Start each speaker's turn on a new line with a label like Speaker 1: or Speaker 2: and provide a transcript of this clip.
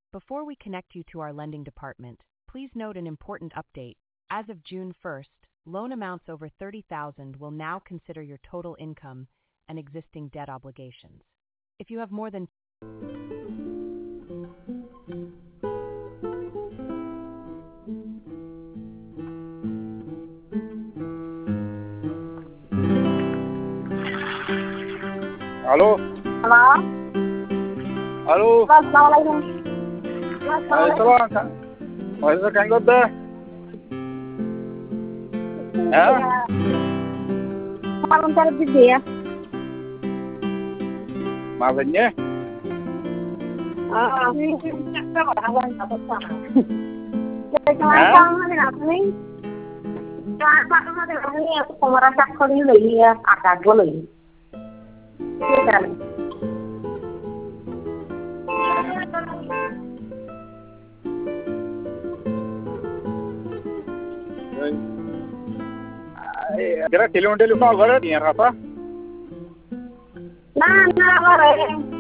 Speaker 1: Before we connect you to our lending department, please note an important update. As of June 1st, loan amounts over $30,000 will now consider your total income and existing debt obligations. If you have more than
Speaker 2: Aló,
Speaker 3: Halo.
Speaker 2: aló.
Speaker 3: Assalamualaikum.
Speaker 2: Waalaikumsalam, Kang. Waalaikumsalam, Kang Gode. Ha?
Speaker 3: Malam cari dia.
Speaker 2: Maafnya?
Speaker 3: Ini cakap orang dapat sana. Jadi kalau mana nak ni? Kalau mana nak ni aku pemerintah kau ni lagi ya, ada dua lagi. Kan?
Speaker 2: Kira telephone apa? Ni apa?
Speaker 3: Nah, apa?